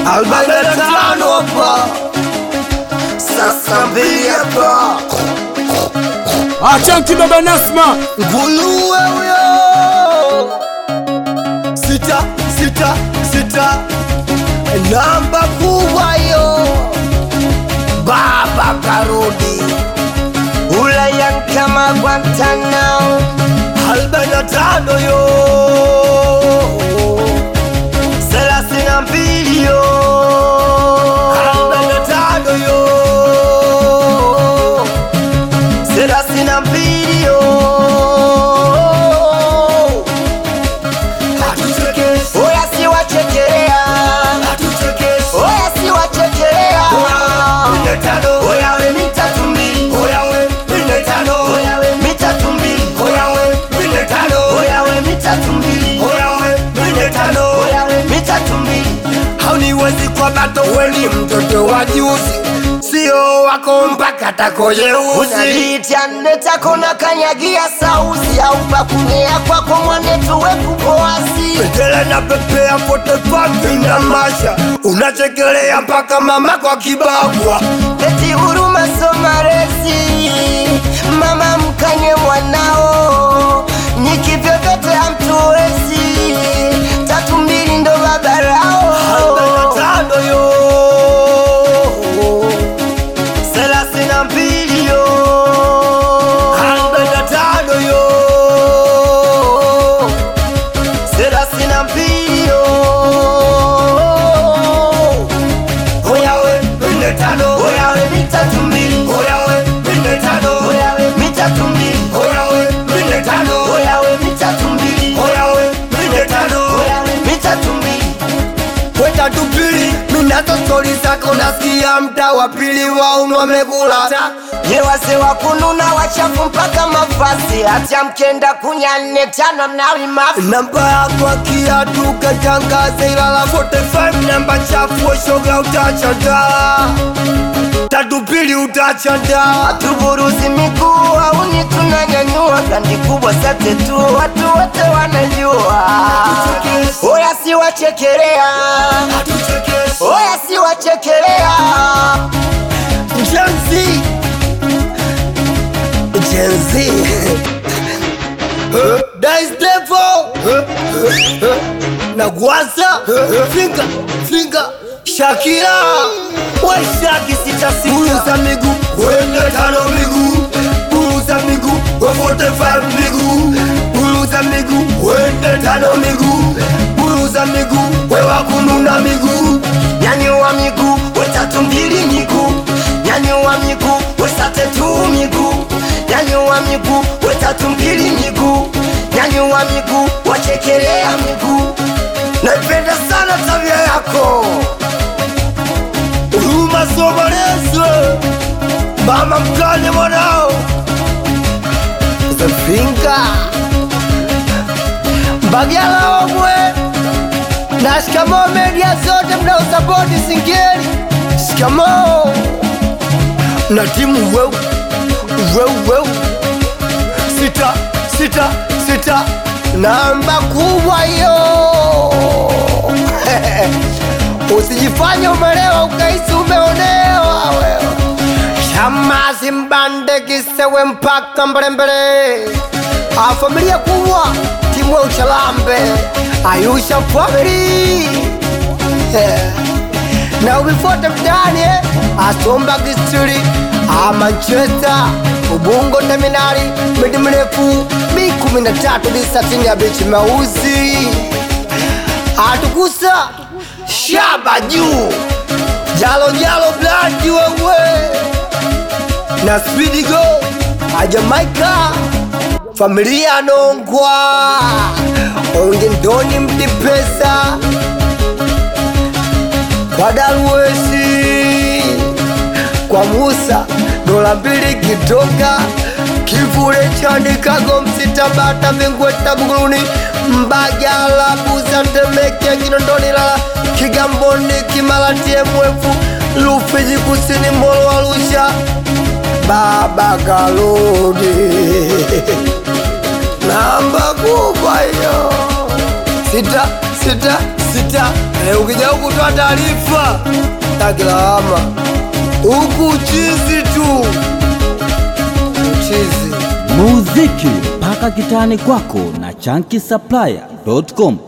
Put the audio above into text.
45 hapa. Sasa mbili hapa. Achanki baba Nasma Nguluwe huyo. Sita namba kubwa yo. Baba karudi Ulayan kama Guantanamo 45 yo. 32 yo. 45 yo. 32 yo. Oya si wachekelea. Oya si wachekelea. Oya we mitatu mbili. Oya we mitatu mbili. Oya we mitatu mbili. Oya we mitatu mbili. Oya we mitatu mbili. Hauniwezi kwa bato weni mtoto wa juzi. Sio wako mpaka takoyeuzi. Usilitia netako na kanyagia sauzi. Au pakunea kwako mwanetu weku poasi. Petele na pepea pote paki na masha. Unachekelea mpaka mama kwa kibagwa. Eti huruma somaresi. Mama mkanye mwanao. Nikivyo vyote hamtuwezi. 32 ndo babarao. 45 yo. 32 yo. 45 yo. 32 yo. Oya we mitatu. Oya we mitatu mbili. Oya we mitatu. Oya we mitatu mbili. Oya we mitatu. Oya we mitatu mbili. Oya we mitatu. Oya we mitatu mbili. Kweta tupili, minato stori zako nasikia mta wa pili wa wamekula. Yewase wakununa wachafu mpaka mafasi. Atia mkenda kunya 45 mnawi mafi. Namba yako kiatu katangaze ilala 45. Namba chafu shoga utachanda. 32 utachanda. Atuburuzi miguu hauni tunanyanyua. Kandi kubwa sate tu watu wote wanajua. Oya si wachekelea. Oya si wachekelea. Gen Z Dice Devil Nagwaza Finger Shakira Washaki sita. Buluza migu Wende 5 migu. Buluza migu 45 migu. Buluza migu Wende 5 migu. Buluza migu Wewa kununa migu. Nyanyua migu Wetatu mbili migu. Nyanyua migu Wesate tu migu. Nyanyua migu Wetatu mbili migu. Nyanyua migu Wachekelea migu. Naipenda sana tabia yako. Huruma somarezo. Mama mkane mwanao. Zefinga Mbagala omwe. Na shikamo media zote mnao support Singeli. Shikamo na timu weu. Sita namba kubwa yo. Usijifanye umelewa ukaisi umeonewa wewe. Shamazi mbande kisewe mpaka mbelembele. Familia kubwa timu wa Uchalambe. Ayusha family. Na ubifote mtani Asomba Kisturi Manchester Ubungo Terminali Midi mrefu Mi13 Bisatini ya bichi mauzi. Atukusa Shaba juu Jalo blood wewe. Na Speedy Go Jamaica Familia Nongwa Onge ndoni mtipesa kwa Darwesi, kwa Musa $2 kitoka kivule chandikago msitabata vingweta Buguruni Mbagala Buza Temeke Kinondoni la Kigamboni Kimalatie Mwefu Rufiji Kusini Molo Arusha Baba Kaludi namba kubwa yo. sita. Ukija huku toa taarifa, takilawama huku chizi tu, chizi muziki mpaka kitani kwako na ChunkySupplier.com.